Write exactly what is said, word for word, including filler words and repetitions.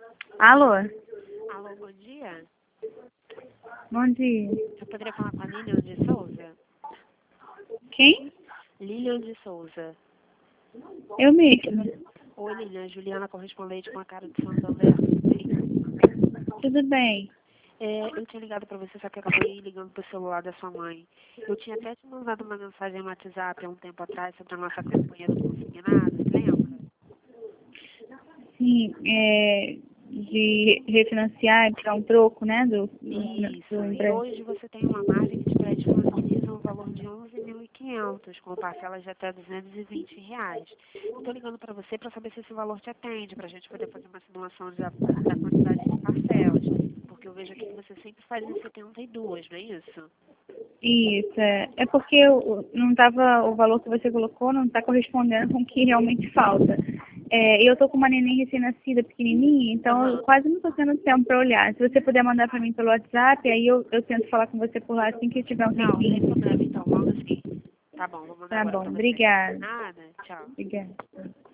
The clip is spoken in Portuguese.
Alô? Alô, bom dia. Bom dia. Eu poderia falar com a Lilian de Souza? Quem? Lilian de Souza. Eu mesma. Oi, Lilian. Juliana, correspondente com a cara de Santander. Tudo bem? É, eu tinha ligado para você, só que eu acabei ligando pro celular da sua mãe. Eu tinha até te mandado uma mensagem no WhatsApp há um tempo atrás sobre a nossa campanha do consignado, você lembra? Sim, é, de refinanciar, tirar um troco, né, do, do, Isso. do E empréstimo. hoje você tem uma margem que te pré-disponibiliza um valor de onze mil e quinhentos, com parcelas de até duzentos e vinte reais. Estou ligando para você para saber se esse valor te atende, para a gente poder fazer uma simulação da, da quantidade de parcelas. Porque eu vejo aqui que você sempre faz em setenta e duas, não é isso? Isso, é, é porque o- não tava, o valor que você colocou não está correspondendo com o que realmente falta. É, eu tô com uma neném recém-nascida, pequenininha, então eu Aham. quase não estou tendo tempo para olhar. Se você puder mandar para mim pelo WhatsApp, aí eu, eu tento falar com você por lá assim que eu tiver um Não, sem tempinho. problema, então, manda sim. Tá bom, vou mandar Tá agora bom, para você. obrigada. Nada, tchau. Obrigada.